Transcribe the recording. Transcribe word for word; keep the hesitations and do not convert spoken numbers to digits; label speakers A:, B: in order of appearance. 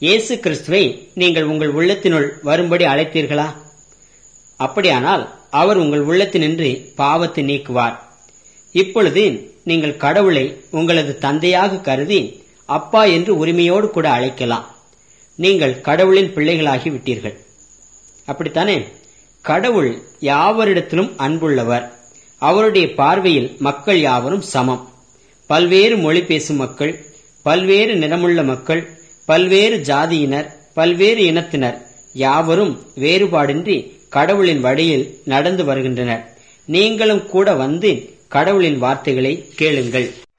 A: இயேசு கிறிஸ்துவை நீங்கள் உங்கள் உள்ளத்தினுள் வரும்படி அழைத்தீர்களா? அப்படியானால் அவர் உங்கள் உள்ளத்தினின்று பாவத்தை நீக்குவார். இப்பொழுது நீங்கள் கடவுளை உங்களது தந்தையாக கருதி அப்பா என்று உரிமையோடு கூட அழைக்கலாம். நீங்கள் கடவுளின் பிள்ளைகளாகி விட்டீர்கள். அப்படித்தானே? கடவுள் யாவரிடத்திலும் அன்புள்ளவர். அவருடைய பார்வையில் மக்கள் யாவரும் சமம். பல்வேறு மொழி பேசும் மக்கள், பல்வேறு நிறமுள்ள மக்கள், பல்வேறு ஜாதியினர், பல்வேறு இனத்தினர் யாவரும் வேறுபாடின்றி கடவுளின் வழியில் நடந்து வருகின்றனர். நீங்களும் கூட வந்து கடவுளின் வார்த்தைகளை கேளுங்கள்.